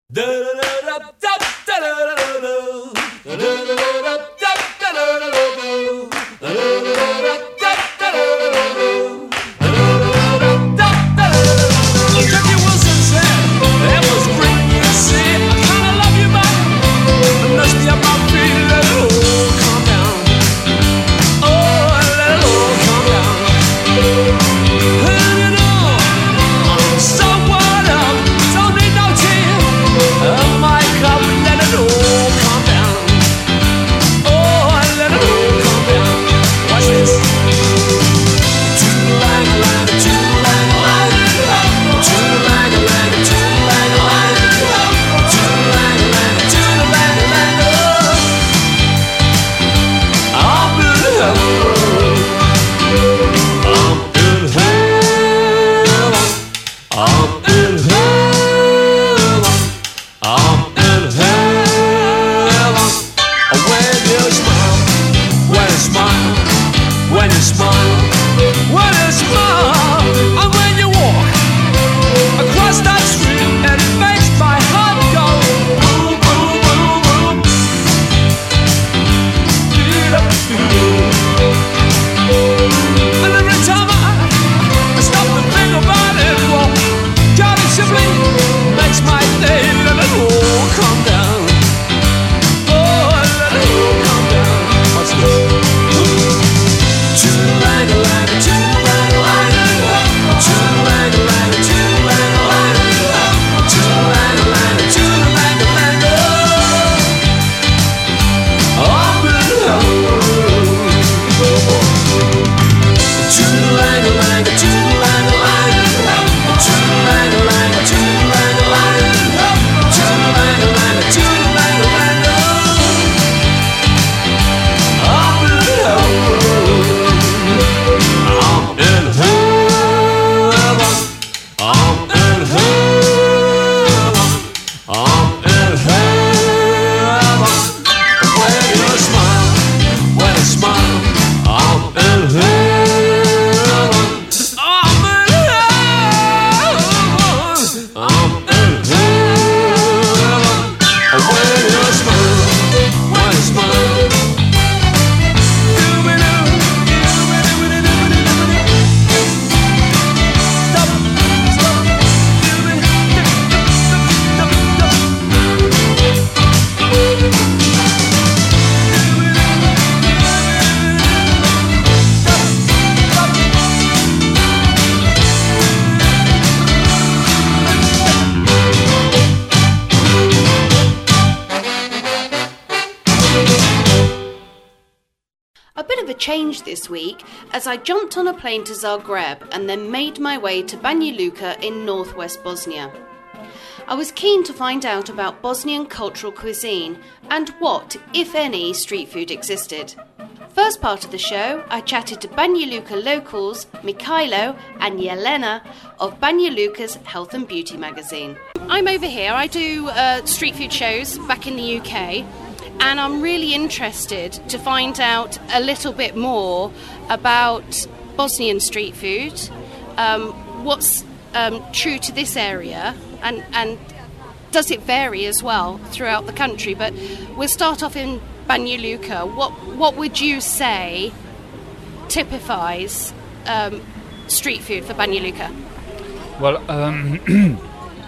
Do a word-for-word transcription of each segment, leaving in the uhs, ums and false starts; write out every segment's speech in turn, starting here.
Change this week as I jumped on a plane to Zagreb and then made my way to Banja Luka in northwest Bosnia. I was keen to find out about Bosnian cultural cuisine and what, if any, street food existed. First part of the show, I chatted to Banja Luka locals Mikhailo and Jelena of Banja Luka's Health and Beauty magazine. I'm over here, I do uh, street food shows back in the U K. And I'm really interested to find out a little bit more about Bosnian street food, um, what's um, true to this area, and, and does it vary as well throughout the country. But we'll start off in Banja Luka. What, what would you say typifies um, street food for Banja Luka? Well, um...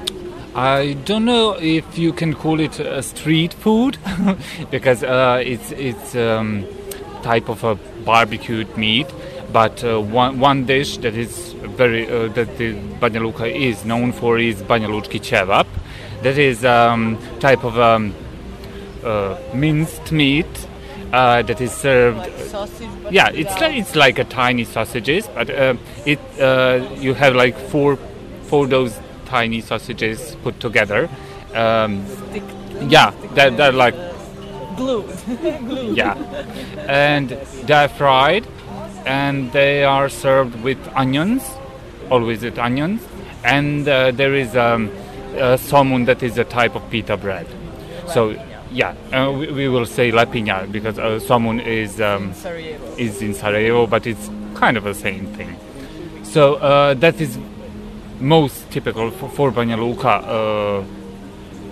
I don't know if you can call it a street food because uh, it's it's um, type of a barbecued meat. But uh, one one dish that is very uh, that the Banja Luka is known for is Banja Lučki kebab. That is um, type of um, uh, minced meat uh, that is served. Like sausage, but yeah, it's like, it's like a tiny sausages, but uh, it uh, you have like four four those tiny sausages put together. Um, Stick, yeah, they're, they're like glue. glue. Yeah, and they're fried, and they are served with onions, always with onions, and uh, there is um, uh, somun that is a type of pita bread. So yeah, uh, we, we will say lapinja because uh, somun is um, Sarajevo. is in Sarajevo, but it's kind of the same thing. So uh, that is most typical for, for Banja Luka uh,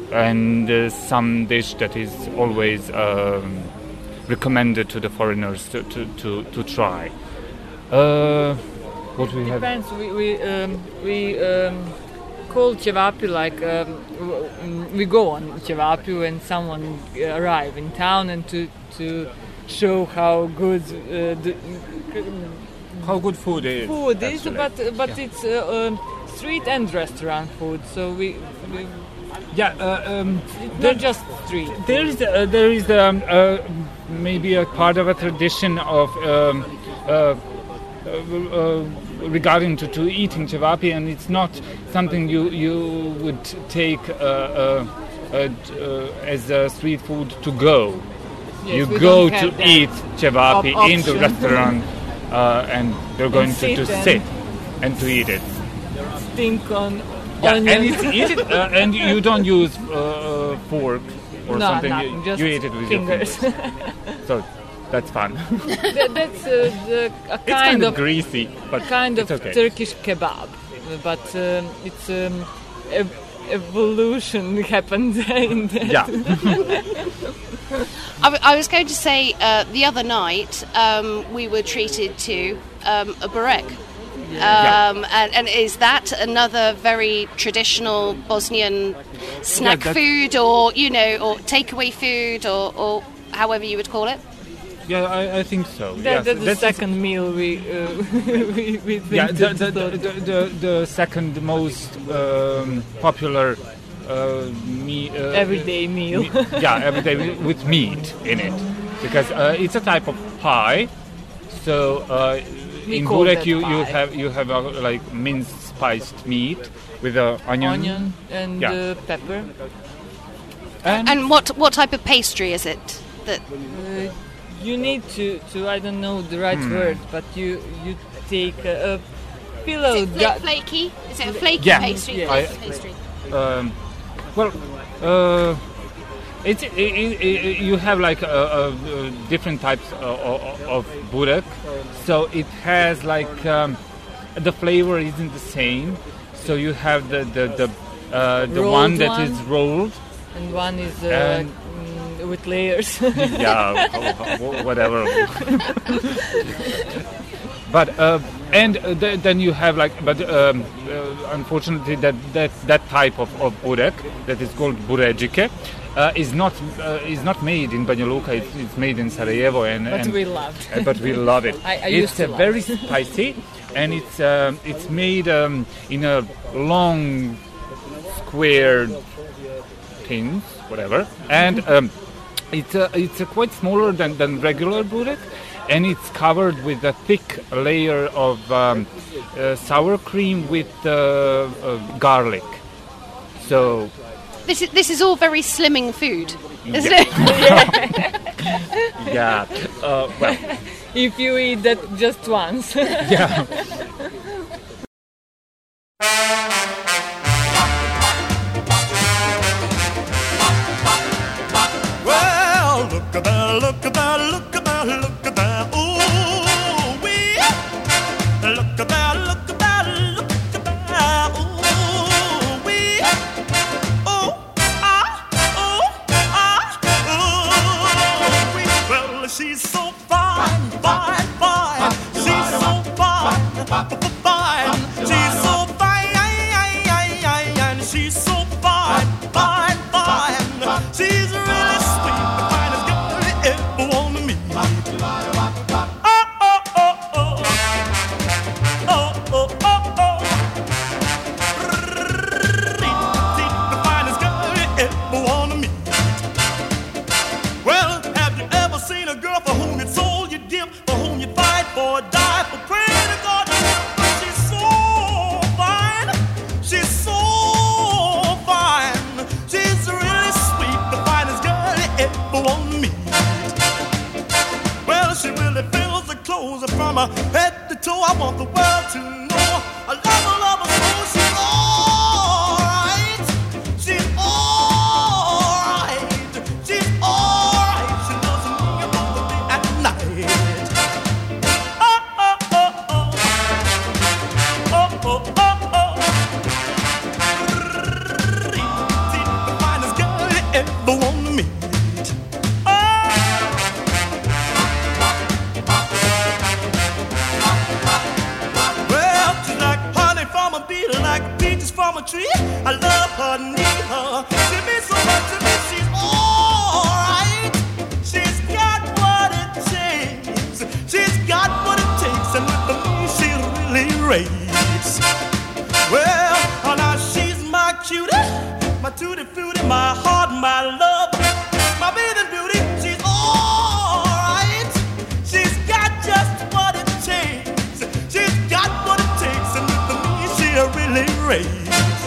and uh, some dish that is always um, recommended to the foreigners to to to, to try. Uh, what we have? Depends. We we um, we um, call cevapi like um, w- we go on cevapi when someone arrive in town and to to show how good uh, the How good food is. food is, actually. but but Yeah. it's uh, um, street and restaurant food. So we, we Yeah, uh, um, not just street. there is uh, there is um, uh, maybe a part of a tradition of um, uh, uh, uh, regarding to, to eating cevapi, and it's not something you you would take uh, uh, uh, uh, as a street food to go. Yes, you we go don't to have that eat cevapi op- in the option. restaurant, uh, and they're going to, sit to and- sit and to eat it. Think on Yeah, onion. and it's eat it, uh, and you don't use uh, fork or no, something. nothing, you, just you eat it with fingers. your fingers. So that's fun. That- that's uh, the, a It's kind, kind of of greasy, but kind it's of okay. Turkish kebab, but um, it's um, ev- evolution happened in that. Yeah. I, w- I was going to say uh, the other night um, we were treated to um, a burek. Um, and, and is that another very traditional Bosnian snack that's- food, or you know, or takeaway food, or, or however you would call it? Yeah, I, I think so. That, yes. that's the That's- second meal we uh, we, we think Yeah, the, that's the, the, the, the, the second most um, popular uh, me, uh, everyday meal. me- yeah, every day with, with meat in it, because uh, it's a type of pie. So uh, We in call burek that you, you pie. have you have a, like minced spiced meat with a onion. Onion and Yeah. uh, pepper. And, And what what type of pastry is it? That Uh, you need to, to I don't know the right Hmm. word, but you you take a, a pillow. is it fla- that- flaky? Is it a flaky Yeah. pastry? Yeah. Flaky I- pastry. um, well, uh, it's it, it, it, you have like uh, uh, different types of, of burek, so it has like um, the flavor isn't the same. So you have the the the, uh, the Rolled one that one. is rolled, and one is uh, And- mm, with layers. yeah, wh- whatever. But uh, and uh, th- then you have like, but um, uh, unfortunately that, that that type of, of burek that is called buređike uh, is not uh, is not made in Banja Luka. It's, it's made in Sarajevo, and, But and we loved. uh, but we love it. I- I it's used to uh, love very it. spicy, and it's um, it's made um, in a long square tins, whatever, and um, it's uh, it's uh, quite smaller than, than regular burek, and it's covered with a thick layer of um, uh, sour cream with uh, uh, garlic. So This is this is all very slimming food, isn't Yeah. it? yeah, uh, well, If you eat that just once. yeah. Well, look at that, look at that, look at that, look at that. Ooh, wee. Look at that, look at that, look at that. Ooh, wee. Oh, ah, oh, ah, ooh, wee. Well, she's so fine, fine, fine. She's so fine, fine. She's so fine, and she's so fine, fine, fine. She's really sweet, the finest girl you ever wanna meet. Oh, oh, oh, oh. Oh, oh, oh, oh. The finest girl you ever wanna meet. Well, have you ever seen a girl for whom you sold your dip, for whom you fight for, die for, pray to God? She's so fine, she's so fine, she's really sweet, the finest girl you ever want to meet. Well, she really fills the clothes from her head to toe. I want the world to know I love her, love her so. She's alright, she's alright, she's alright. She loves me both the day and night. Oh, oh, oh, oh. Oh, oh, oh, oh. The finest girl tutti frutti, my heart, my love, my bathing beauty, she's all right. She's got just what it takes. She's got what it takes, and with me she'll really raise.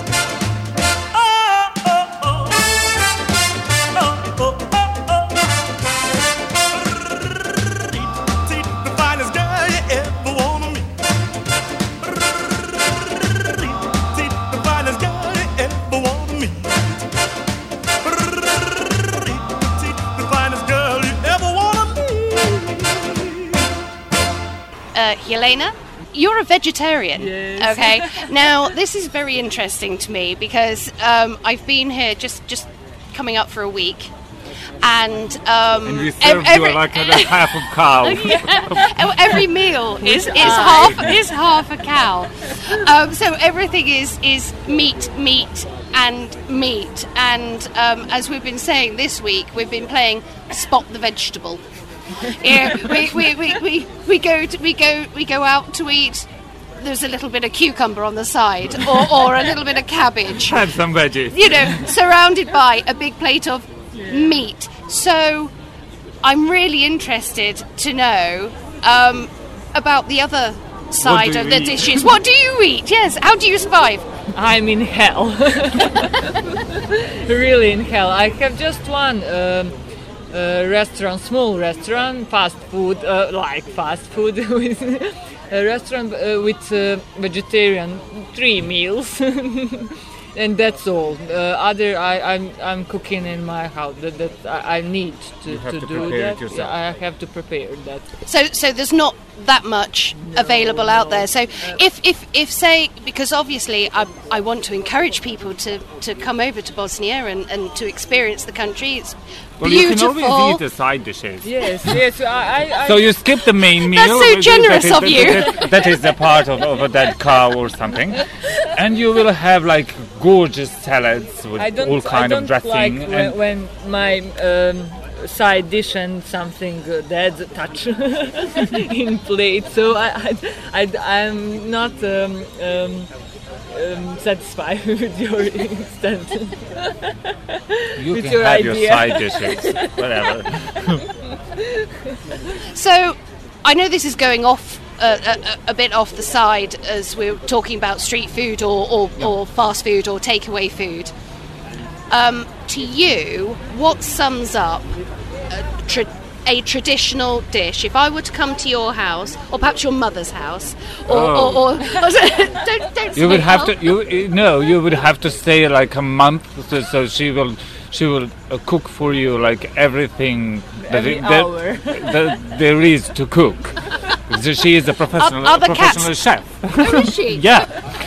Uh, Helena, you're a vegetarian. Yes. Okay. Now, this is very interesting to me because um, I've been here just, just coming up for a week. And, um, And we serve ev- you like a half of cow. Yeah. Every meal is, is half is half a cow. Um, so everything is, is meat, meat, and meat. And um, as we've been saying this week, we've been playing Spot the Vegetable. Yeah, we, we, we, we, we go to, we go we go out to eat. There's a little bit of cucumber on the side, or, or a little bit of cabbage. Have some veggies. You know, surrounded by a big plate of meat. So, I'm really interested to know um, about the other side do of you the eat? dishes. What do you eat? Yes. How do you survive? I'm in hell. Really in hell. I have just one um, uh, restaurant, small restaurant, fast food, uh, like fast food, with a restaurant uh, with uh, vegetarian, three meals. And that's all. Uh, other, I, I'm I'm cooking in my house. That, that I, I need to, You have to to do prepare it that. yourself. I have to prepare that. So, so there's not that much available out there. So, if, if, if say, because obviously I, I want to encourage people to, to come over to Bosnia and, and to experience the country. It's Well, beautiful. you can always eat the side dishes. Yes, yes. I, I, I So you skip the main meal. That's so that- generous that is, of you. That, that, that is the part of, of a dead cow or something, and you will have like gorgeous salads with I don't, all kind I of don't dressing. like and when, when my um, side dish and something uh, dead touch in plate. So I, I, I, I'm not um, um, um, satisfied with your instant. you with can your have idea. your side dishes, whatever. So, I know this is going off uh, a, a bit off the side as we're talking about street food or, or, or fast food or takeaway food. Um, to you, what sums up a, tra- a traditional dish? If I were to come to your house, or perhaps your mother's house, or, Oh. or, or, don't, don't You would say have help. to. You you- no. You would have to stay like a month. So, so she will. She will uh, cook for you like everything that, Every it- that, hour. that there is to cook. So she is a professional, Other professional cats. chef. Oh, is she? Yeah.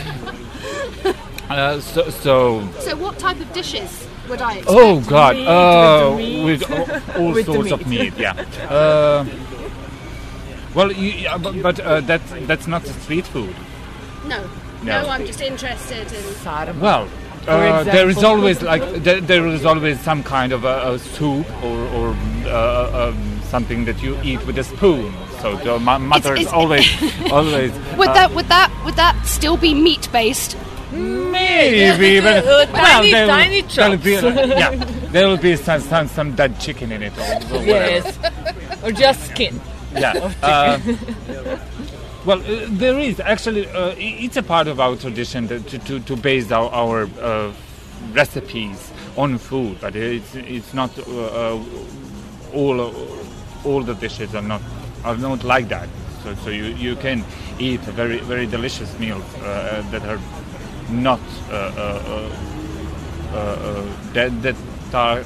Uh, so, so So, what type of dishes would I expect? oh God, Meat, uh, with the meat. with all, all With the sorts of meat. meat. Yeah. Uh, well, you, yeah, but, but uh, that that's not street food. No. No. No, I'm just interested in. Sarma. Well, uh, there is example. always like there, there is always some kind of a, a soup or, or uh, um, something that you eat with a spoon. So the my mother It's- is it's- always always Would uh, that would that would that still be meat based? maybe but Uh, tiny, there will- tiny there will be, chops. yeah, there will be some, some some dead chicken in it or, or whatever. Yes, or just skin. Yeah. Uh, well, uh, there is actually. Uh, i- it's a part of our tradition to to, to, to base our, our uh, recipes on food, but it's it's not uh, uh, all all the dishes are not are not like that. So so you, you can eat very very delicious meals uh, that are not uh, uh, uh, uh, uh, that that are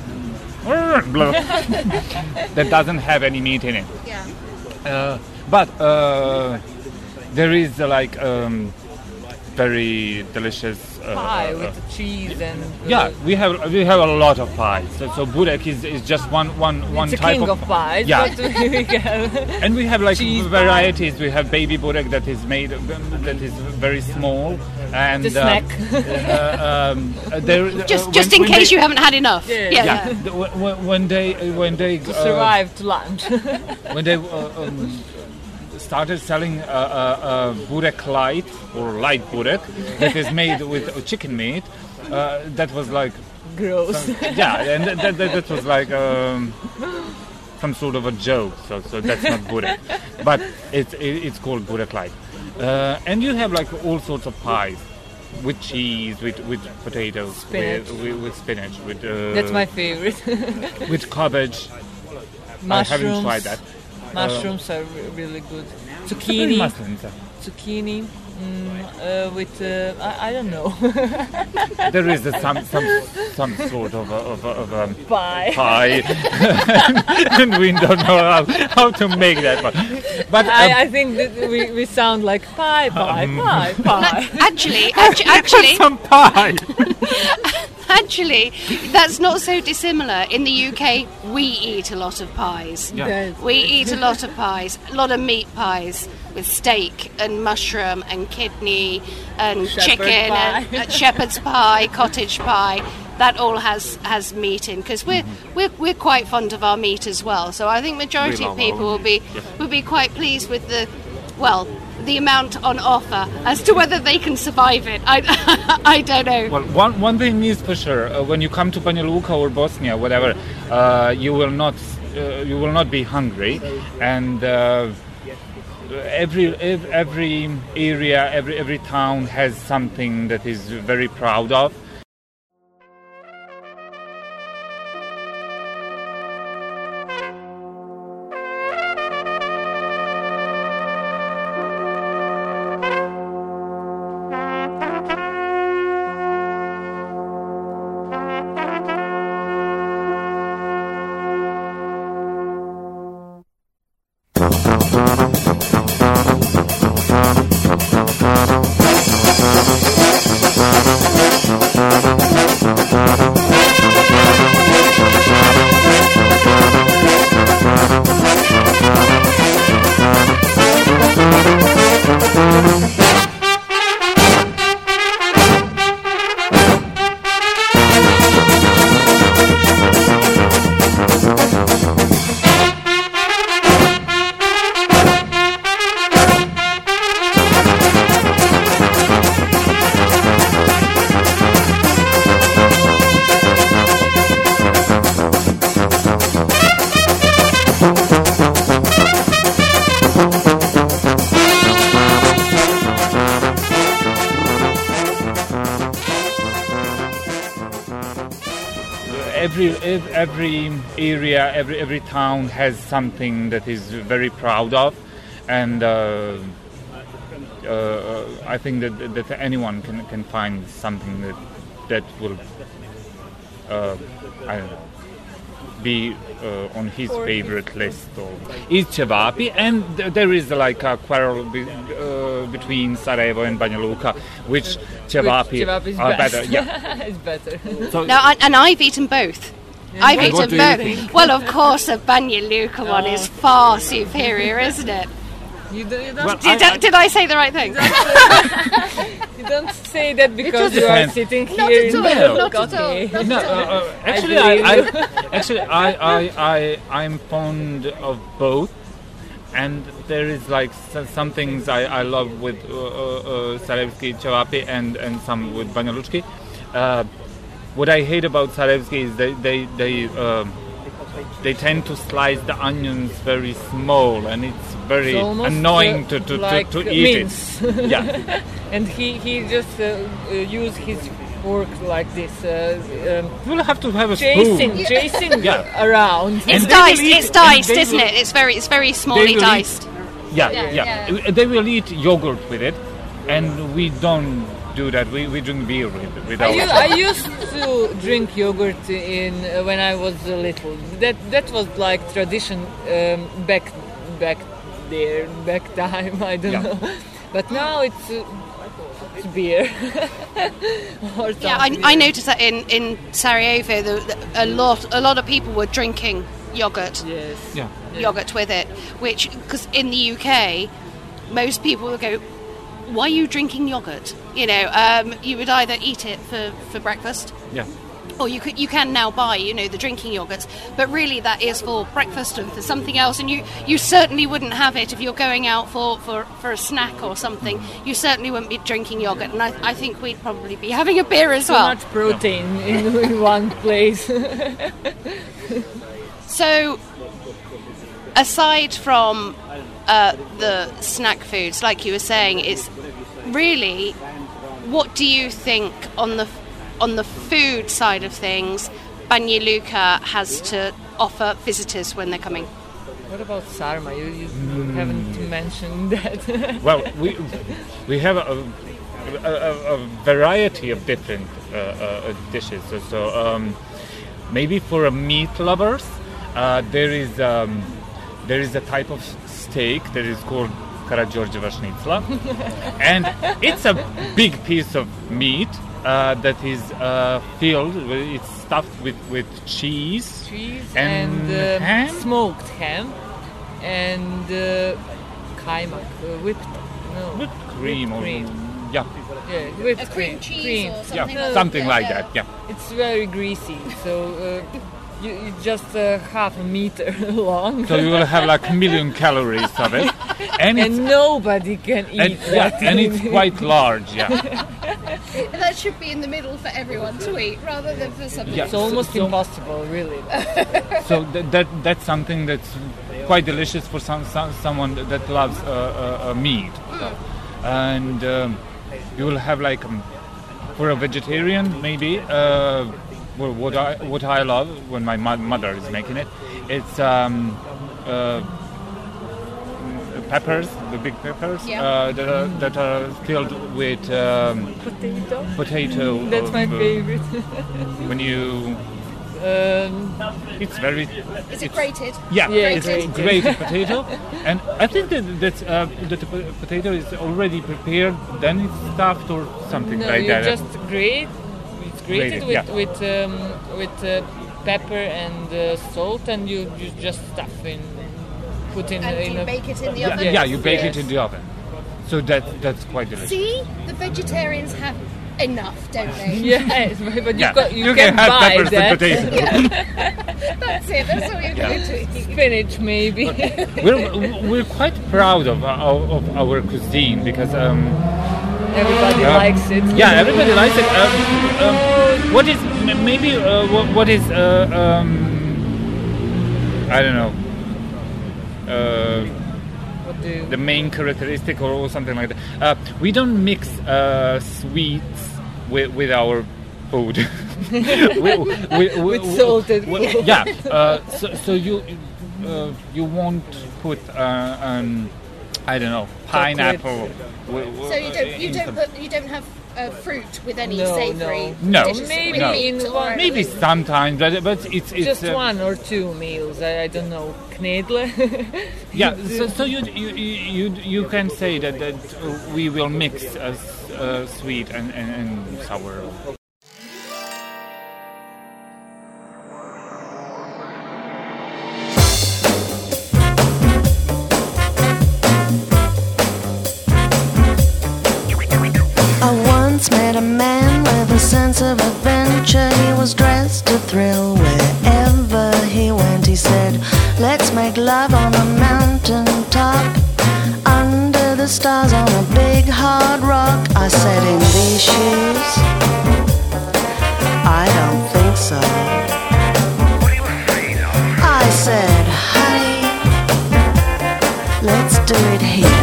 that doesn't have any meat in it. Yeah. Uh, but uh, there is uh, like um, very delicious uh, Pie uh, with cheese and. uh, yeah, we have we have a lot of pies. So, so burek is, is just one one one It's a type king of, of pies. Yeah, But we have and we have like cheese varieties. We have baby burek that is made that is very small and The uh, snack. uh, um, uh, there, Just uh, just when- in when case they- you haven't had enough. Yeah. Yeah. Yeah, the- when, when they when they to uh, survive to lunch. when they uh, um, started selling uh, uh, uh, burek light or light burek that is made with uh, chicken meat, uh, that was like gross. Yeah, and that, that, that was like um, some sort of a joke, so so that's not burek. But it's it, it's called burek light. Uh, and you have like all sorts of pies with cheese, with, with potatoes, Spinach. with, with with spinach, with uh, That's my favorite. with cabbage. Mushrooms. I haven't tried that. Mushrooms are re- really good. Very Zucchini. maslenca. Zucchini. Mm, uh, with uh, I, I don't know. There is a, some some some sort of a, of a, of a Pie. pie, and we don't know how, how to make that one. But um, I, I think that we, we sound like pie, pie, Um. pie, pie. Actually, actu- actually, some pie. actually, that's not so dissimilar. In the U K, we eat a lot of pies. Yeah. That's- We eat a lot of pies, a lot of meat pies with steak and mushroom and kidney and Shepherd chicken pie. and uh, shepherd's pie, cottage pie. That all has, has meat in because we're, we're we're quite fond of our meat as well. So I think majority We of love people our will be will be quite pleased with the well the amount on offer. As to whether they can survive it, I I don't know. Well, one one thing is for sure: uh, when you come to Banja Luka or Bosnia, whatever, uh, you will not uh, you will not be hungry, and uh, every ev- every area, every every town has something that is very proud of. Every ev- every area, every every town has something that is very proud of, and uh, uh, I think that that anyone can can find something that that will uh, I don't know, be uh, on his favorite list. Or is cevapi, and th- there is like a quarrel be- uh, between Sarajevo and Banja Luka, which cevapi Cevapi is are best. better. Yeah. It's better. So No, I, and I've eaten both. I've And what eaten do you both. think? Well, of course, the Banja Luka one is far superior, isn't it? You don't, you don't, Well, Did, I- I- did I say the right thing? you don't say that because just you are depends. sitting Not here at in all, Bangkok. not at all, Okay. not No, at all. uh, uh, actually, I I, believe I, actually, I, I, I, I'm fond of both, and there is like so- some things I, I love with uh, uh, uh, Sarajevski cevapi and and some with Banja Lučki. Uh, what I hate about Sarajevski is they they they um, they tend to slice the onions very small, and it's very It's almost, annoying uh, to to, like to, to eat mince. it. Yeah. And he, he just uh, uh, use his fork like this, uh, um, You'll have to have a chasing, spoon. chasing Yeah. around. It's And they diced. will eat- It's and diced, they isn't will- it? It's very, it's very They smallly will eat- diced. Yeah, Yeah, yeah, yeah. They will eat yogurt with it, and we don't do that. We, we drink beer with, with I, our u- I used to drink yogurt in uh, when I was uh, little. That that was like tradition um, back back there, back time. I don't Yeah. know, but now it's uh, it's beer. or Yeah, I, something. I noticed that in, in Sarajevo, the, the, a lot a lot of people were drinking yogurt, Yes. Yeah. yogurt with it. Which, because in the U K, most people would go, "Why are you drinking yogurt?" You know, um, you would either eat it for, for breakfast, Yeah. or you could, you can now buy, you know, the drinking yogurts, but really that is for breakfast and for something else, and you, you certainly wouldn't have it if you're going out for, for, for a snack or something. You certainly wouldn't be drinking yogurt, and I, I think we'd probably be having a beer as Too well. much protein in, in one place. So, aside from uh, the snack foods, like you were saying, it's really, what do you think on the on the food side of things Banja Luka has to offer visitors when they're coming? What about sarma? You, you mm. haven't mentioned that. Well, we we have a, a, a variety of different uh, uh, dishes. So, so um, maybe for a meat lovers, uh, there is um, there is a type of steak that is called Karađorđeva šnicla, and it's a big piece of meat uh, that is uh, filled. With, it's stuffed with, with cheese, cheese and, and uh, ham? smoked ham, and uh, kaimak, uh, whipped, no, whipped cream, whipped or cream. yeah, yeah, whipped A cream cheese cream. or yeah, something like something that. like Yeah. that. Yeah. It's very greasy, so uh, you, you just uh, half a meter long. So you will have like a million calories of it, and, it's, and nobody can eat and, that. yeah, and it's quite large. Yeah. That should be in the middle for everyone to eat, rather than for something. Yeah. It's almost So- impossible, really. So th- that that's something that's quite delicious for some, some someone that loves uh, uh, uh, meat, and um, you will have like um, for a vegetarian maybe. Uh, well, what I what I love when my mo- mother is making it, it's um, uh, peppers, the big peppers Yeah. uh, that are that are filled with um, Potato. potato. That's my uh, favorite. When you, um, it's very. Is it grated? Yeah, Yeah, it's grated. grated potato, and I think that that, uh, that the po- potato is already prepared, then it's stuffed or something no, like you that. just grate. It's grated Grated, with yeah. with um, with uh, pepper and uh, salt, and you, you just stuff in, put in, And in you a bake it in the yeah, oven? yeah, you bake Yes. it in the oven, so that that's quite delicious. See? The vegetarians have enough, don't they? Yes, but but you, Yeah, got, you, you can, can have buy peppers that. and potato. That's it, that's all you're Yeah. going to eat. Spinach, maybe. we're we're quite proud of of, of our cuisine because um, Everybody uh, likes it. yeah, everybody likes it. Um, um, what is m- maybe uh, what, what is uh, um, I don't know. Uh, What do you- the main characteristic or, or something like that. Uh, we don't mix uh, sweets with, with our food. we, we, we, With salted we- food. Yeah. Uh, so, so you uh, you won't put uh, um, I don't know, pineapple. wi- wi- So you don't you in don't some- put you don't have uh, fruit with any No, savoury no. No. dishes? Maybe No. in one, Maybe sometimes, but, but it's it's just uh, one or two meals. I, I don't know. Knedle. Yeah, so, so you, you you you can say that that uh, we will mix uh, s- uh, sweet and, and, and sour. I once met a man with a sense of adventure. He was dressed to thrill wherever he went. He said, let's make love on a mountain top, under the stars on a big hard rock. I said, in these shoes, I don't think so. I said, honey, let's do it here.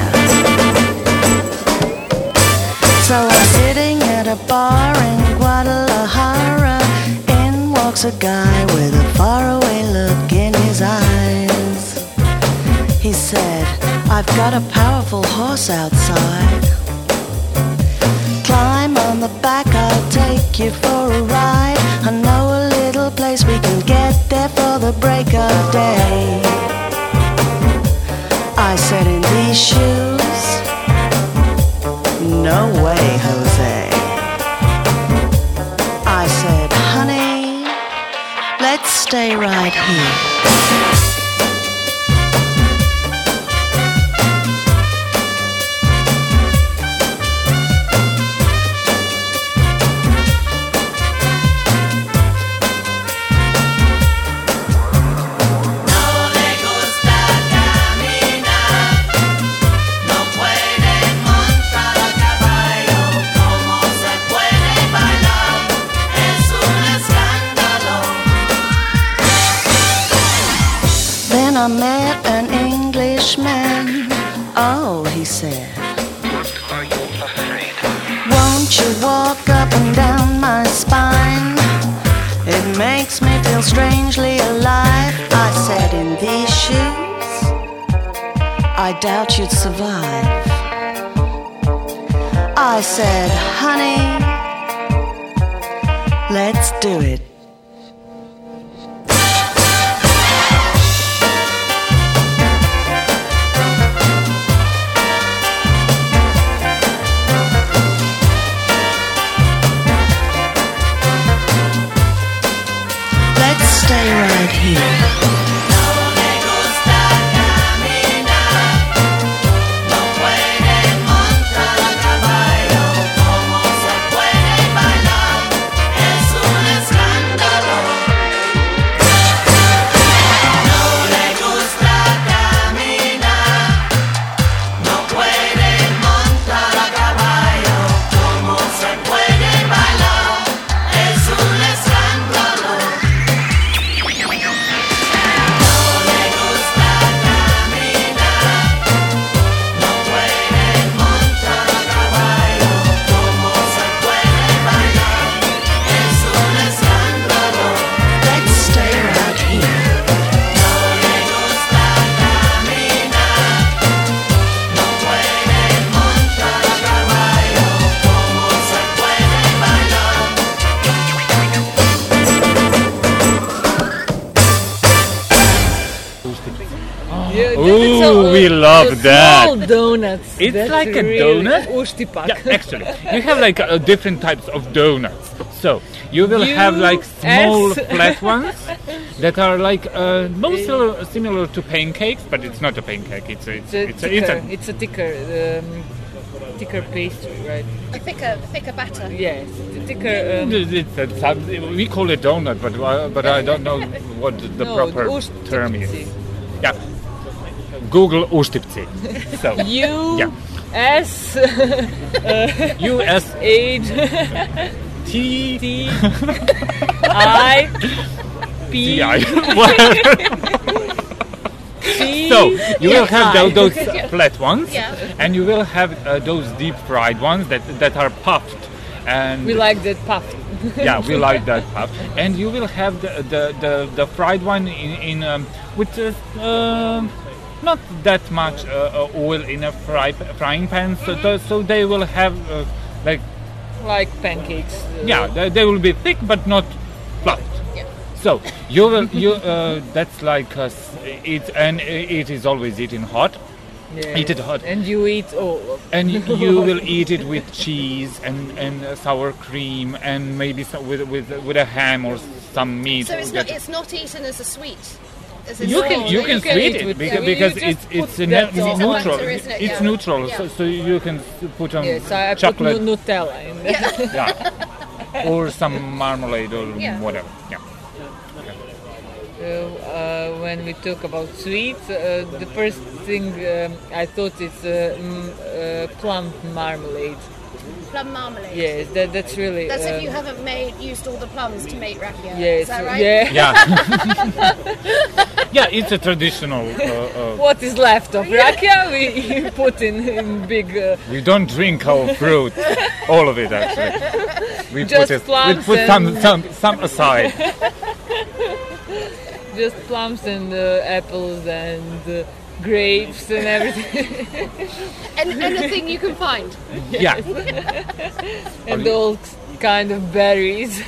So I'm sitting at a bar in Guadalajara. In walks a guy with a faraway look in his eyes. He said, I've got a powerful horse outside. Climb on the back, I'll take you for a ride. I know a little place we can get there for the break of day. I said, in these shoes, no way, Jose. I said, honey, let's stay right here. I met an Englishman. Oh, he said, What are you afraid of? won't you walk up and down my spine? It makes me feel strangely alive. I said, in these shoes, I doubt you'd survive. I said, honey, let's do it. Let's stay right here. Let's stay right here. Yeah, that- Ooh, that's a- we love the that. Small donuts. It's That's like a really donut? Uštipak. Yeah, actually, you have like uh, different types of donuts. So you will have like small U S flat ones that are like uh, most similar, similar to pancakes, but it's not a pancake. It's a it's, It's a, it's a, it's thicker, a it's a thicker, um, thicker pastry, right? A thicker, thicker batter. Yes, the thicker. Um, it's a, some- we call it donut, but uh, but I don't know what the No, proper uštipci. term is. Yeah, Google uštipci. So U Yeah. S U S H T T I P T I. P. So you will have I. tho- those flat ones, Yeah. and you will have uh, those deep fried ones that that are puffed. And We like that puff. yeah, we like that puff. And you will have the the, the, the fried one in, in um, with uh, um not that much uh, uh, oil in a fry, frying pan, so, th- so they will have uh, like Like pancakes. uh, yeah, they, they will be thick but not fluffed. So you will you uh, that's like uh, s- it and it is always eaten hot. yeah. Eat it hot. And you eat all of And you, you will eat it with cheese and, and uh, sour cream and maybe some, with, with with a ham or some meat. So it's not that- it's not eaten as a sweet. As a you sweet. can you you can can sweet eat it with- because, yeah, you because just it's it's put a that ne- on- It's a neutral. butter, isn't it? It's Yeah. neutral, Yeah. so, so you can s- put on Yes, I put chocolate, nu- Nutella in there. yeah, or some marmalade or Yeah. whatever. Yeah. So, uh, when we talk about sweets, uh, the first thing um, I thought it's uh, mm, uh, plum marmalade. Plum marmalade. Yes, that, that's really. That's um, if you haven't made used all the plums to make rakia. Yes, Is that right? yeah. Yeah. Yeah, it's a traditional. Uh, uh, What is left of rakia, we put in, in big. Uh, we don't drink our fruit, all of it actually. We Just put it, we plums put some, and- some some aside. just plums and uh, apples and uh, grapes and everything, And anything you can find. Yeah. and all kind of berries.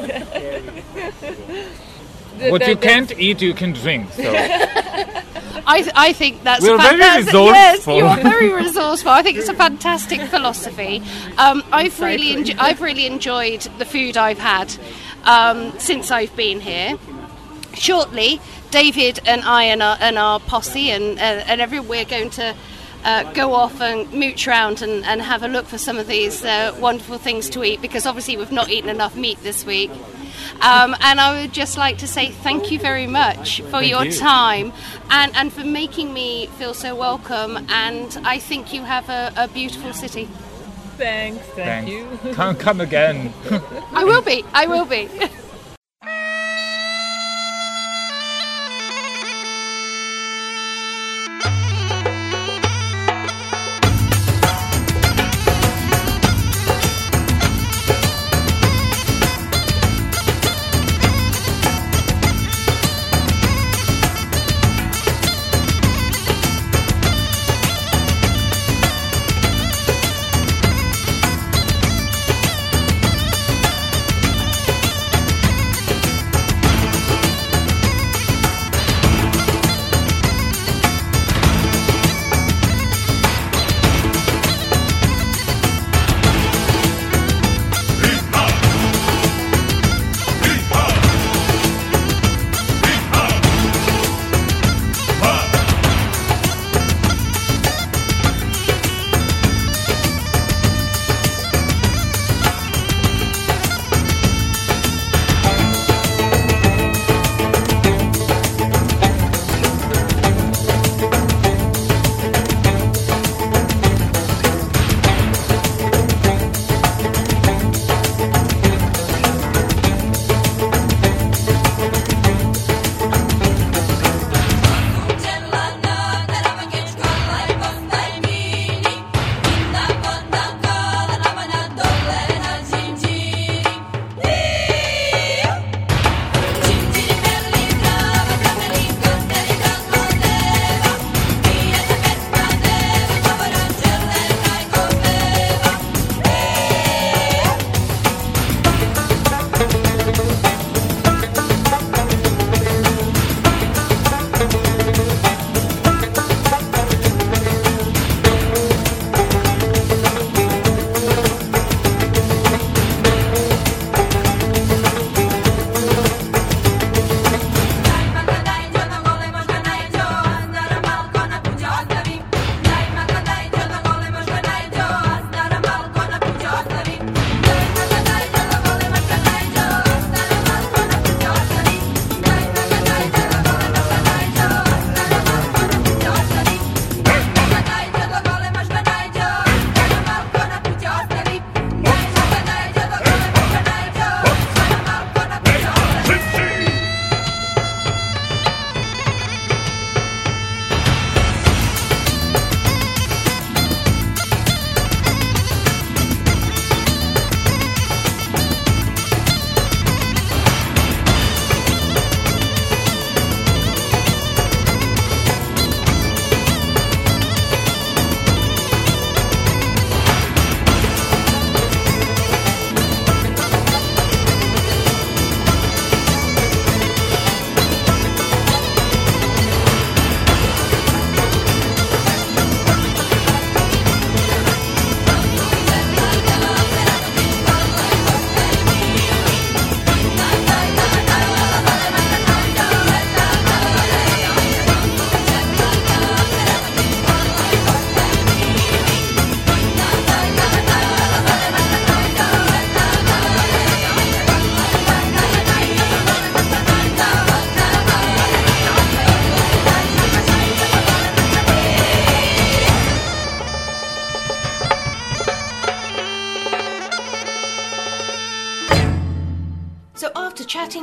That- What that- you that's- can't eat, you can drink. So I, th- I think that's We're a very fantastic. resourceful. Yes, you are very resourceful. I think it's a fantastic philosophy. Um, I've really, enjo- I've really enjoyed the food I've had um, since I've been here. Shortly, David and I and our, and our posse and uh, and everyone, we're going to uh, go off and mooch around and, and have a look for some of these uh, wonderful things to eat, because obviously we've not eaten enough meat this week. Um, and I would just like to say thank you very much for Thank your you. time and, and for making me feel so welcome. And I think you have a, a beautiful city. Thanks, thank thanks. you. Come, come again. I will be. I will be.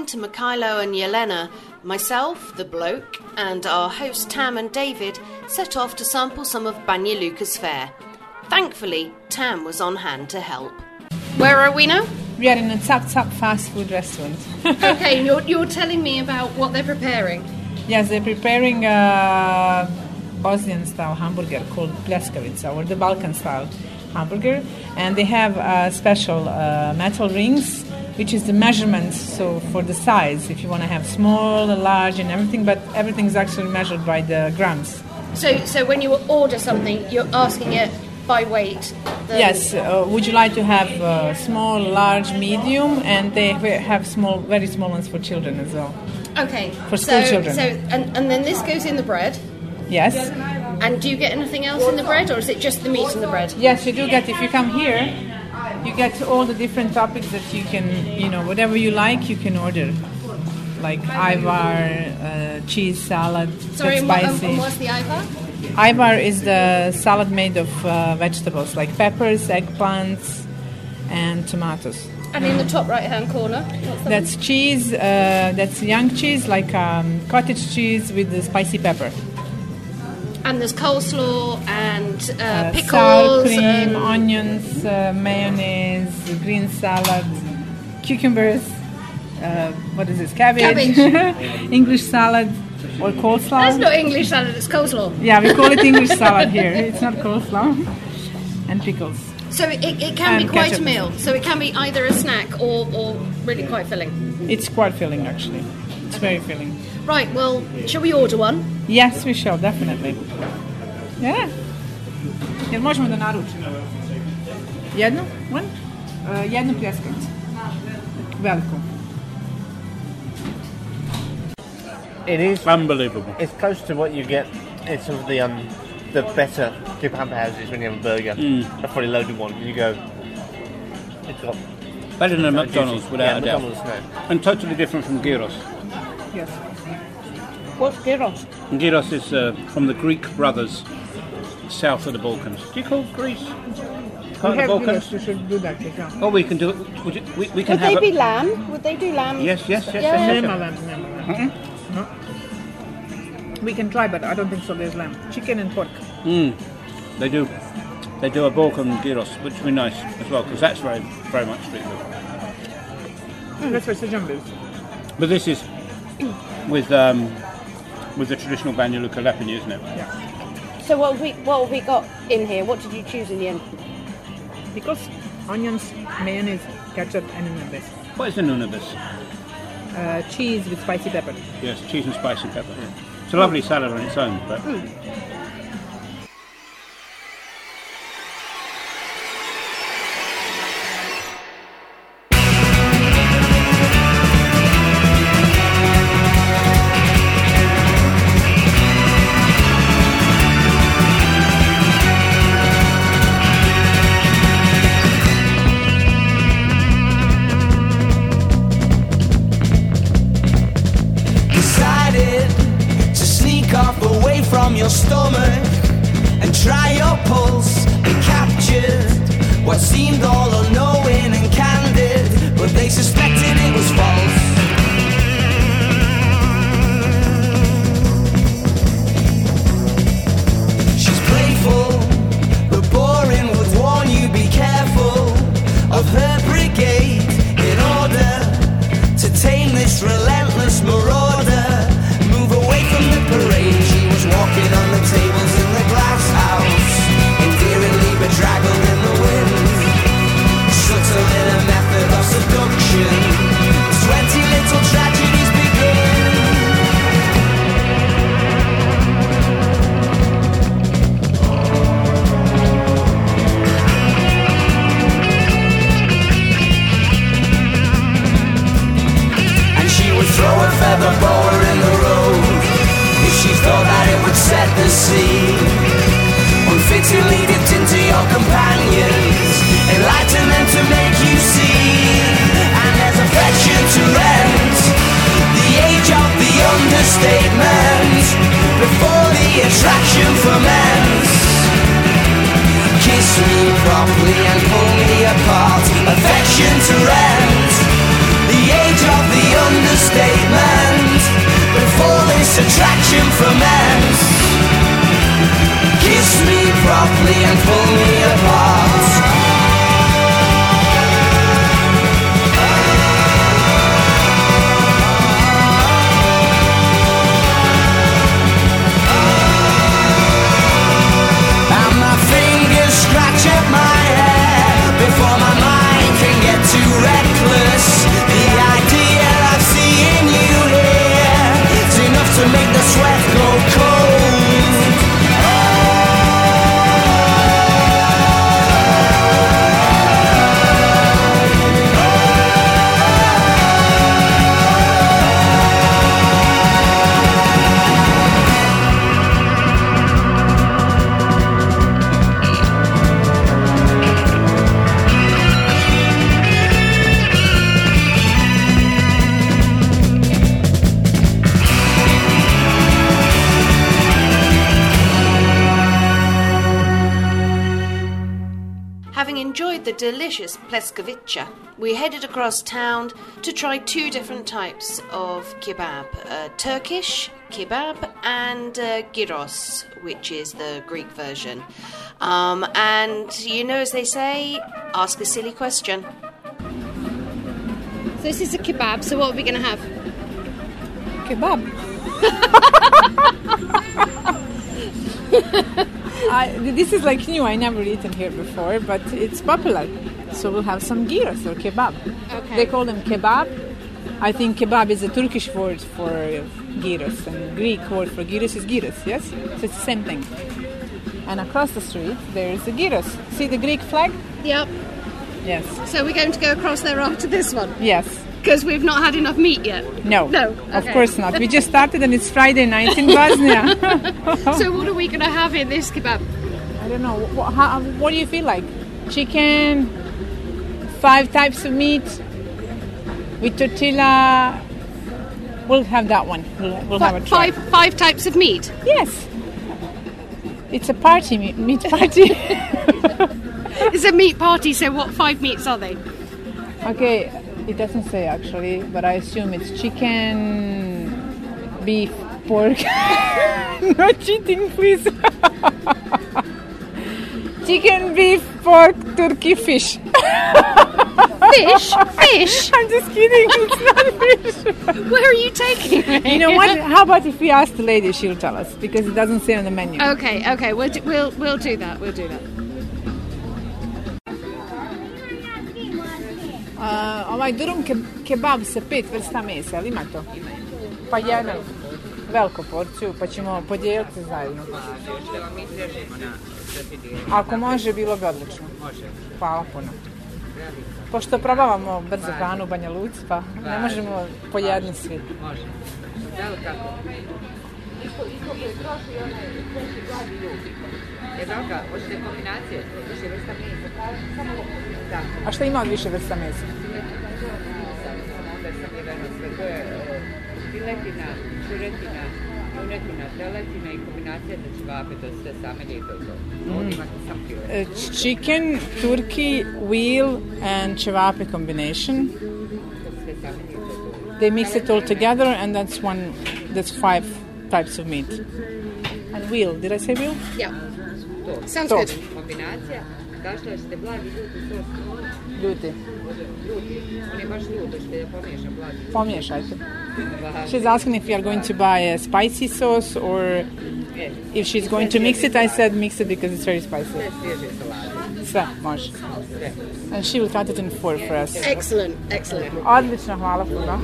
trying to Mikhailo and Yelena, myself, the bloke, and our hosts Tam and David set off to sample some of Banja Luka's fare. Thankfully, Tam was on hand to help. Where are we now? We are in a Zap Zap fast food restaurant. Okay, you're, you're telling me about what they're preparing. Yes, they're preparing a Bosnian-style hamburger called pljeskavica, or the Balkan-style hamburger. And they have uh, special uh, metal rings, which is the measurements, so for the size, if you want to have small, large, and everything, but everything's actually measured by the grams. So, so when you order something, you're asking it by weight? The Yes. Uh, would you like to have uh, small, large, medium, and they have small, very small ones for children as well. Okay. For school so, children. So, and, and then this goes in the bread. Yes. And do you get anything else in the bread, or is it just the meat in the bread? Yes, you do get. If you come here, you get all the different topics that you can, you know, whatever you like, you can order. Like Ivar, uh, cheese salad, Sorry, that's and, what, spicy. and what's the Ivar? Ivar is the salad made of uh, vegetables like peppers, eggplants, and tomatoes. And in the top right-hand corner, what's that? That's cheese. Uh, that's young cheese, like um, cottage cheese with the spicy pepper. And there's coleslaw and uh, Uh, pickles. sour cream, and onions, uh, mayonnaise, green salad, cucumbers. Uh, what is this? Cabbage. Cabbage. English salad or coleslaw. That's not English salad, it's coleslaw. Yeah, we call it English salad here. It's not coleslaw. And pickles. So it, it can be And quite ketchup. a meal. So it can be either a snack or, or really quite filling. It's quite filling, actually. It's very filling. Right, well, shall we order one? Yes, we shall, definitely. Yeah. Jer možemo da naručimo. Jednu? One? Uh, jednu pljeskavicu. Veliku. It is Unbelievable. It's close to what you get in some of the um the better kebab houses when you have a burger, a fully loaded one. You go, it's got Better than a it's got McDonald's, juicy- without yeah, a doubt. McDonald's, no. And totally different from gyros. Yes. What's gyros? Gyros is uh, from the Greek brothers south of the Balkans. Do you call Greece part of the Balkans? You should do that. Yeah. Oh, we can do it. Would you, we, we can Would have they a, be lamb? Would they do lamb? Yes, yes, yes, Yeah. yes, yes, Nema yes. lamb, nema lamb. No. We can try, but I don't think so. There's lamb. Chicken and pork. Mm. They do. They do a Balkan gyros, which would be nice as well, because that's very, very much street food. That's what Sejam is. But this is with um, with the traditional Banja Luka lepini, isn't it? So what have we what have we got in here? What did you choose in the end? Because onions, mayonnaise, ketchup, and unabes. What is the nunabis? Uh, cheese with spicy pepper. Yes, cheese and spicy pepper. It's a lovely salad on its own, but Decided to sneak off away from your stomach and try your pulse. They captured what seemed all unknowing and candid, but they suspected it was false. She's playful, but boring, would warn you be careful of her brigade in order to tame this relentless marauder. Move away from the parade. She was walking on the tables in the glass house, endearingly bedraggled in the wind, subtle in a method of seduction. Twenty little tragedies begin. And she would throw a feather boa in the road if she thought that it would set the scene. Unfittingly dipped into your companions, enlighten them to make you see. And there's affection to rent, the age of the understatement, before the attraction ferments. Kiss me properly and pull me apart, affection to rent, the age of the understatement. understatement. Before this attraction ferments, kiss me properly and pull me apart. And my fingers scratch at my hair before my mind can get too reckless. The idea of seeing you here is enough to make the sweat go cold. Having enjoyed the delicious pleskovica, we headed across town to try two different types of kebab, uh, Turkish kebab and uh, gyros, which is the Greek version. Um, and, you know, as they say, ask a silly question. So this is a kebab, so what are we going to have? Kebab. I, this is like new. I never eaten here before, but it's popular. So we'll have some gyros or kebab. Okay. They call them kebab. I think kebab is a Turkish word for gyros, and Greek word for gyros is gyros. Yes, so it's the same thing. And across the street there is a gyros. See the Greek flag? Yep. Yes. So we're going to go across there after this one? Yes. Because we've not had enough meat yet? No. No. Of Okay. course not. We just started and it's Friday night in Bosnia. So what are we going to have in this kebab? I don't know. What, how, what do you feel like? Chicken, five types of meat with tortilla. We'll have that one. We'll, we'll have a try. Five, five types of meat? Yes. It's a party, meat, meat party. It's a meat party, so what five meats are they? Okay, it doesn't say actually, but I assume it's chicken, beef, pork. No cheating, please. Chicken, beef, pork, turkey, fish. Fish? Fish? I'm just kidding. It's not fish. Where are you taking me? You know what? How about if we ask the lady, she'll tell us because it doesn't say on the menu. Okay, okay, we'll do, we'll we'll do that. We'll do that. Uh, ovaj durum ke, kebab sa pet vrsta mesa, ali ima to? Pa jedan veliku porciju, pa ćemo podijeliti zajedno. Ako može, bilo bi odlično. Hvala puno. Pošto probavamo brzu hranu u Banja Luci, pa ne možemo pojedni svi. Može. Evo kako. Je dobro, hoćete kombinacije? Više vrsta mesa. Samo da. A šta ima od više vrsta mesa? Onda sam jeveno sve. To je piletina, čuretina, junetina, teletina i kombinacija za ćevape, to je sve same lijeto. Ovdje imate sam pile. Uh, chicken, turkey, wheel and cevape combination. They mix it all together and that's one, that's five types of meat. And wheel, did I say wheel? Yeah. To. Sounds To. good. Kombinacija, kažete da ćete blagi ljuti sos. Ljuti. Ljuti. On je baš ljut, hoćete da pomiješam blagi. Pomiješajte. Važno. She's asking if we are going to buy a spicy sauce or if she's going to mix it. I said mix it because it's very spicy. Sve svježe salade. Sve, može. Sve. And she will cut it in four for us. Excellent, excellent. Odlično, hvala puno.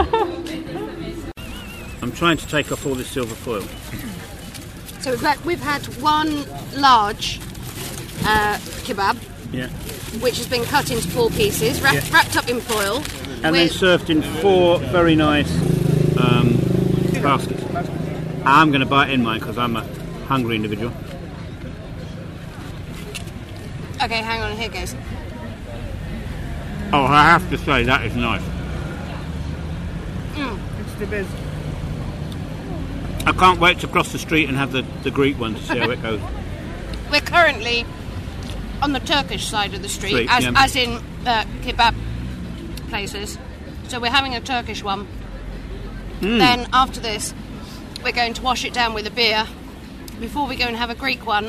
I'm trying to take off all this silver foil. So we've had, we've had one large uh, kebab, Yeah. which has been cut into four pieces, wrapped, Yeah. wrapped up in foil. And then with- served in four very nice um, baskets. I'm going to bite in mine because I'm a hungry individual. Okay, hang on, here goes. Oh, I have to say, that is nice. It's the best. I can't wait to cross the street and have the, the Greek one to see how it goes. We're currently on the Turkish side of the street, Street, as, yeah. as in uh, kebab places. So we're having a Turkish one. Mm. Then after this, we're going to wash it down with a beer before we go and have a Greek one.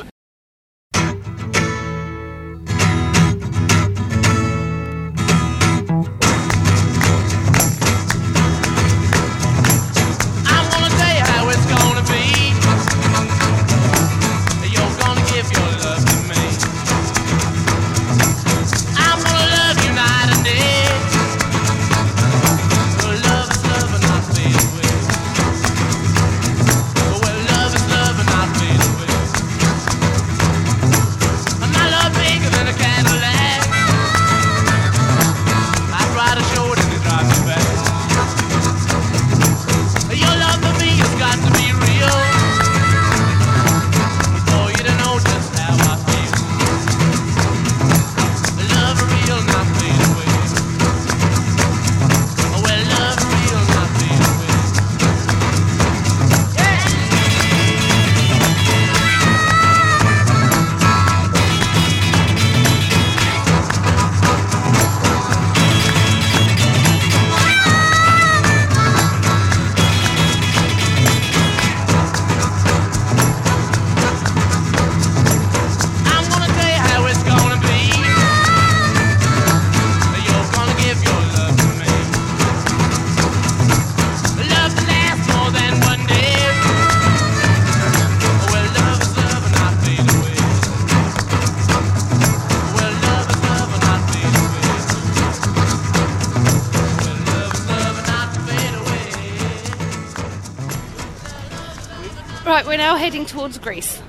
Right, we're now heading towards Greece.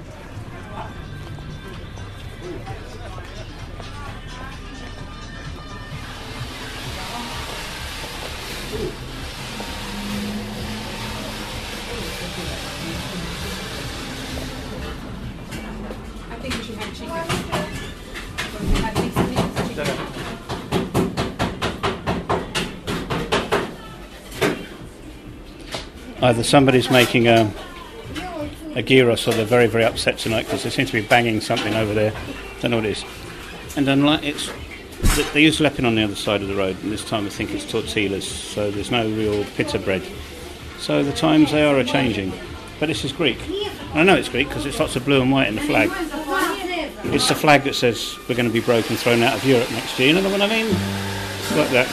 I think we should have chicken. Either somebody's making a, a gyros or they're very, very upset tonight because they seem to be banging something over there. Don't know what it is. And unlike it's, they use lepin on the other side of the road, and this time I think it's tortillas, so there's no real pita bread. So the times they are a changing. But this is Greek. And I know it's Greek because it's lots of blue and white in the flag. It's the flag that says we're going to be broke and thrown out of Europe next year. You know what I mean? It's like that.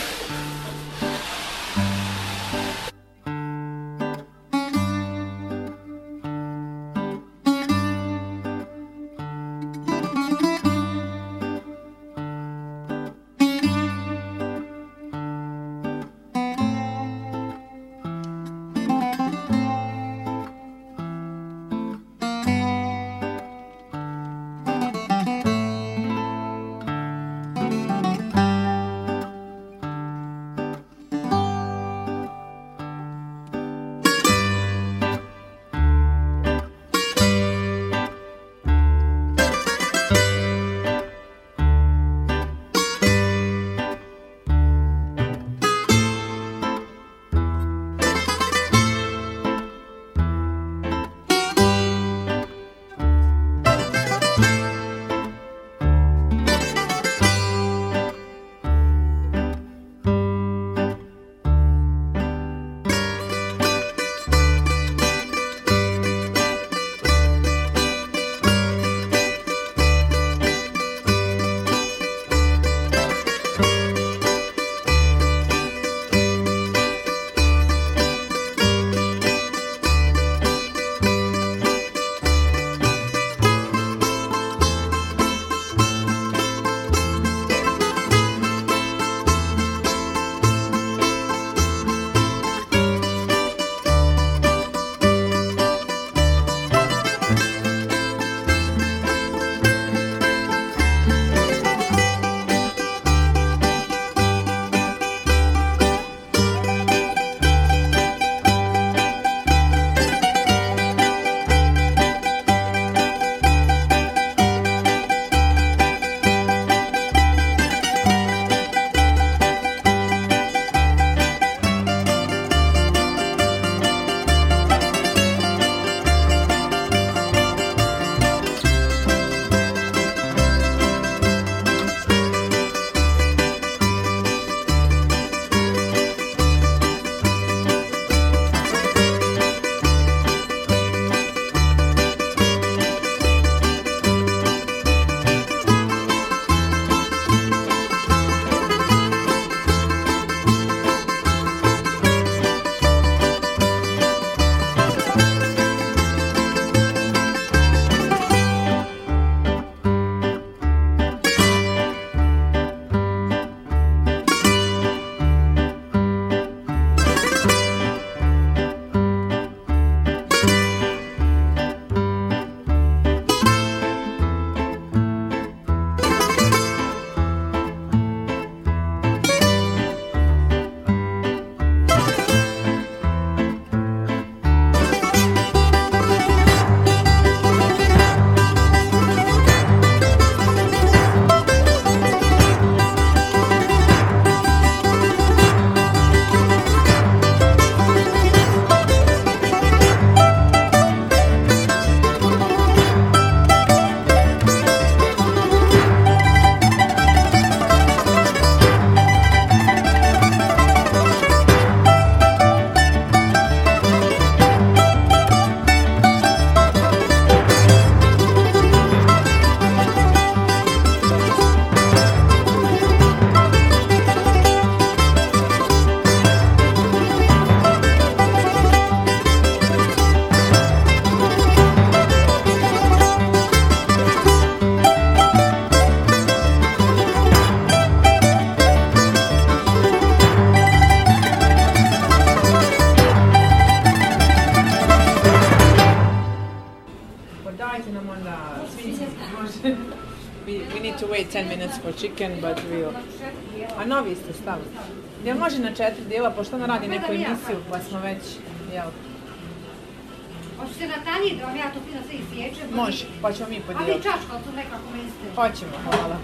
fighting among the sweets. we, we need to wait ten minutes for chicken, but we'll... A novi ste stavili. Jel može na četiri dijela, pošto ona radi neku emisiju, pa smo već, jel? Hoćete na tanjir, da vam ja to fino sve isječem? Može, pa ćemo mi A podijeliti. vi čaškalcu nekako mislite? Hoćemo, hvala.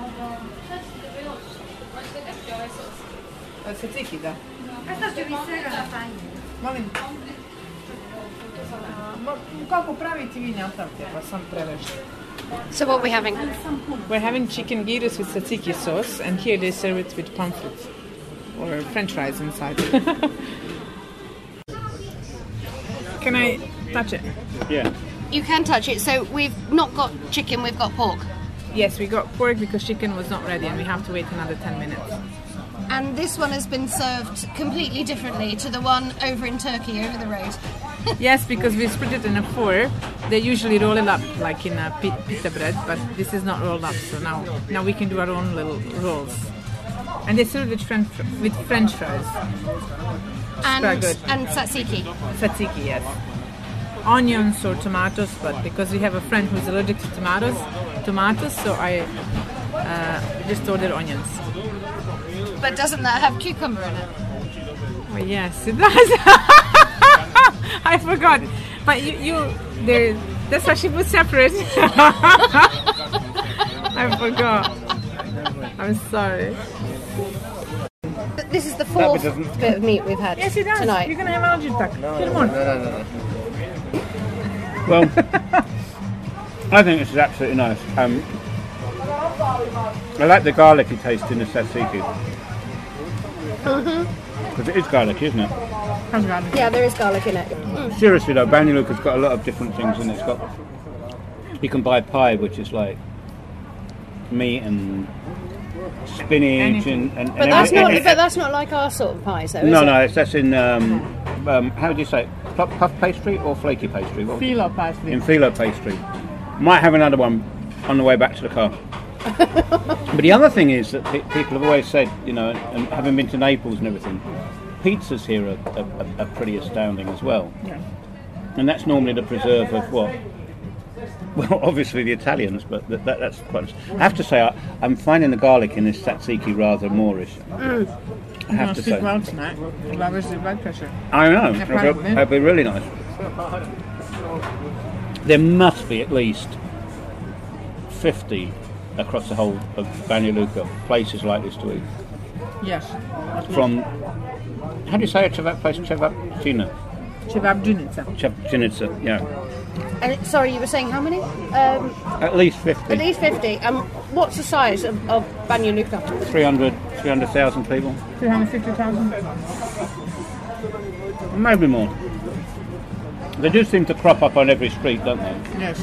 Tzatziki, da. A šta će vi svega na tanjir? Molim. Ma, kako praviti vi napravite, pa sam prevežem. So what are we having? We're having chicken gyros with tzatziki sauce, and here they serve it with pamphlets or French fries inside. Can I touch it? Yeah. You can touch it. So we've not got chicken, we've got pork. Yes, we got pork because chicken was not ready, and we have to wait another ten minutes. And this one has been served completely differently to the one over in Turkey, over the road. Yes, because we split it in a four. They usually roll it up like in a pi- pita bread, but this is not rolled up. So now, now we can do our own little rolls. And they serve it with French, with French fries. And, Very good. and tzatziki. Tzatziki, yes. Onions or tomatoes, but because we have a friend who's allergic to tomatoes, tomatoes, so I uh, just ordered onions. But doesn't that have cucumber in it? Well, yes, it does. I forgot. But you, you there. That's why she was separate. I forgot. I'm sorry. But this is the fourth bit of meat we've had Yes, it does. tonight. You're gonna have allergy attack. No, Get no, them on. no, no, no. Well, I think this is absolutely nice. Um, I like the garlicky taste in the tzatziki. Because it is garlic, isn't it? How's garlic? Yeah, there is garlic in it. Seriously though, Banja Luka's got a lot of different things in it. It's got, you can buy pie, which is like meat and spinach and, and, But and that's everything. not. But that's not like our sort of pies, though, is No, it? no, it's, that's in, um, um, how do you say it? Puff, puff pastry or flaky pastry? What was it? Filo pastry. In phyllo pastry. Might have another one on the way back to the car. But the other thing is that pe- people have always said, you know, and having been to Naples and everything, pizzas here are, are, are pretty astounding as well. Yeah. And that's normally the preserve of what? Well, obviously the Italians, but that, that, that's quite... I have to say, I, I'm finding the garlic in this tzatziki rather Moorish. Mm. I have to say. Well tonight. It lowers the blood pressure. I know, Yeah, it'll, probably. it'll be really nice. There must be at least fifty across the whole of Banja Luka places like this to eat. Yes. From, how do you say it, Cevap place? Cevapcina? Cevapcinica. Cevapcinica, yeah. And sorry, you were saying how many? Um, At least fifty. at least fifty. Um, what's the size of, of Banja Luka? three hundred thousand people. three hundred fifty thousand. Maybe more. They do seem to crop up on every street, don't they? Yes.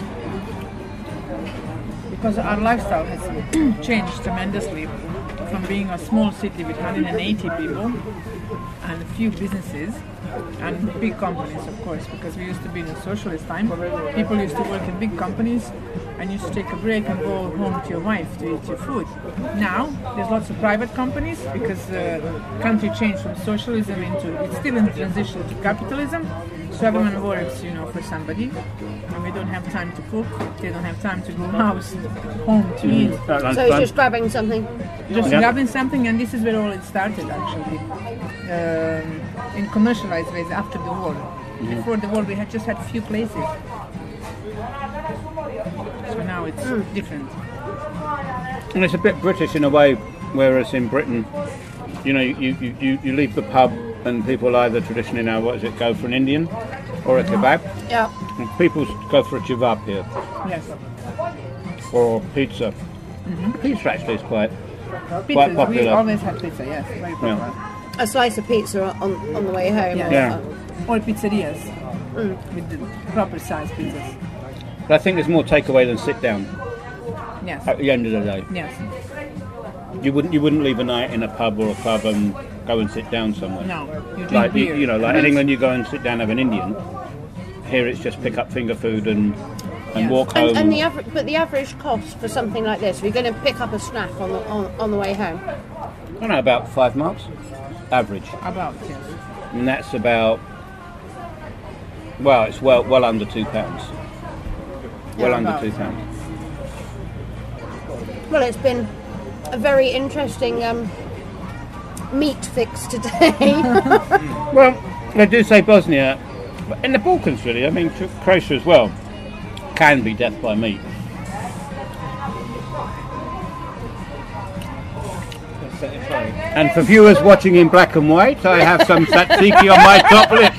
Because our lifestyle has changed tremendously from being a small city with one hundred eighty people and a few businesses and big companies, of course, because we used to be in a socialist time. People used to work in big companies and used to take a break and go home to your wife to eat your food. Now, there's lots of private companies because the uh, country changed from socialism into, it's still in transition to capitalism. So everyone works, you know, for somebody, and we don't have time to cook. They don't have time to go house, home to eat. So it's just grabbing something. Just Yeah. grabbing something, and this is where all it started, actually, um, in commercialized ways after the war. Before the war, we had just had few places. So now it's different. And it's a bit British in a way, whereas in Britain, you know, you, you, you, you leave the pub and people either traditionally now, what is it, go for an Indian or a kebab. Yeah. And people go for a kebab here, Yes. or pizza. Pizza actually is quite, quite Pizzas, we popular. always had pizza, yes. Very popular. A slice of pizza on, on the way home. Yeah. or- Yeah. Or pizzerias with the proper size pizzas. But I think there's more takeaway than sit down Yes. at the end of the day. Yes. You wouldn't you wouldn't leave a night in a pub or a club and go and sit down somewhere. No. You drink Like you, beer. you know, like in England, you go and sit down have an Indian. Here, it's just pick up finger food and and Yes. walk home. And, and the average, but the average cost for something like this, if you're going to pick up a snack on the on, on the way home, I don't know, about five marks, average, About, yes. and that's about, well, it's well well under two pounds. Well under about. two thousand. Well, it's been a very interesting um, meat fix today. Well, they do say Bosnia, but in the Balkans really, I mean Croatia as well, can be death by meat. And for viewers watching in black and white, I have some tzatziki on my top lip.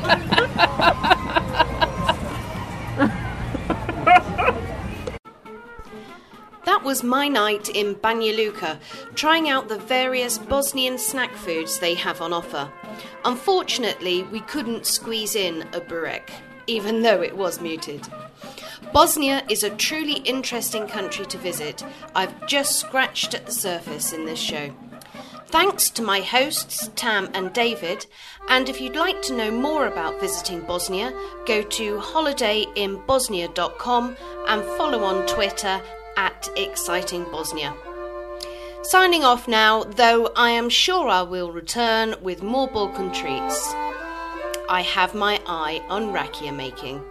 That was my night in Banja Luka, trying out the various Bosnian snack foods they have on offer. Unfortunately, we couldn't squeeze in a burek, even though it was muted. Bosnia is a truly interesting country to visit. I've just scratched at the surface in this show. Thanks to my hosts, Tam and David, and if you'd like to know more about visiting Bosnia, go to holiday in bosnia dot com and follow on Twitter at Exciting Bosnia. Signing off now, though I am sure I will return with more Balkan treats. I have my eye on rakia making.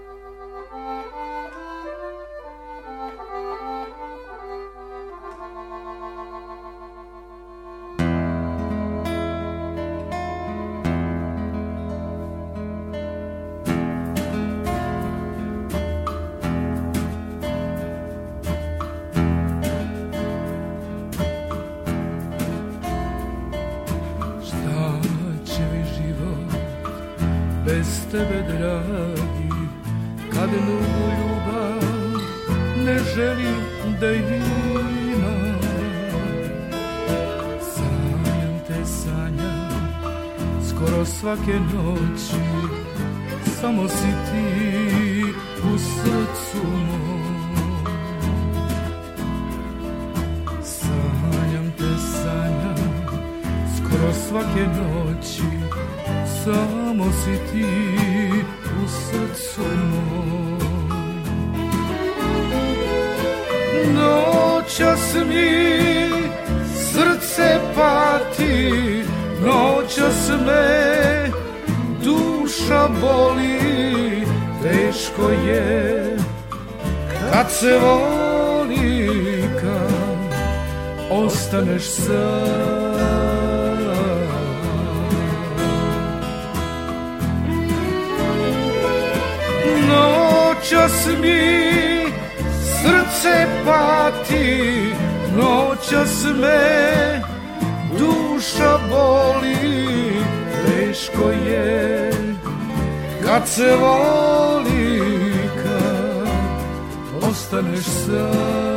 Bez tebe, dragi, kad novu ljubav ne želim da imam. Sanjam te, sanjam, skoro svake noći, samo si ti u srcu mom. Sanjam te, sanjam, skoro svake noći, samo si ti u srcu mom. Noćas mi srce pati, noćas me duša boli. Teško je kad se voli, kad ostaneš sam. Noćas mi srce pati, noćas me duša boli. Teško je kad se voli, kad ostaneš sam.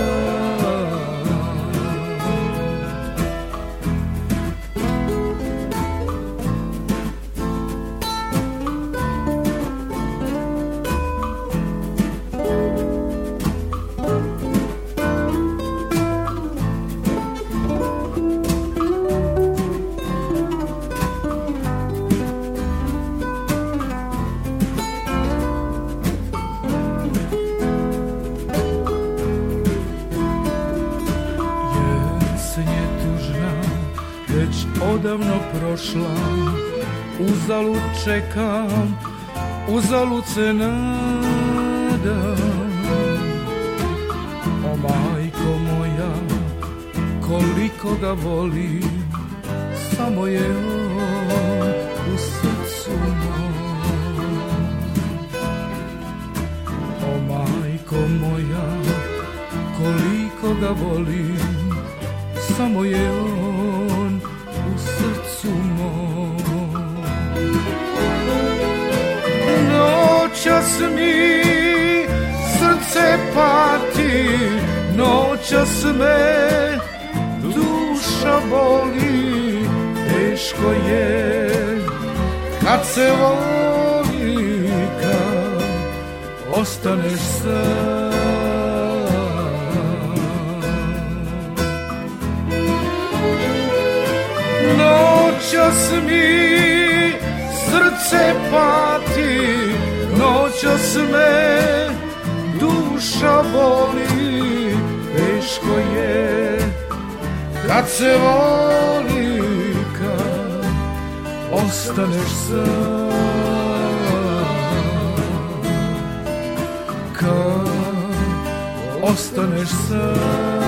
Odavno prošla, uzalud čekam, uzalud se nadam. O majko moja, koliko ga volim, samo je on u srcu mom. O majko moja, koliko ga volim, samo je on u srcu mom. Noćas mi srce pati, noćas me duša boli. Teško je kad se voli, kad ostaneš sam. Noćas mi srce pati, noćas me duša boli. Teško je kad se voli, kad ostaneš sam. Kad ostaneš sam.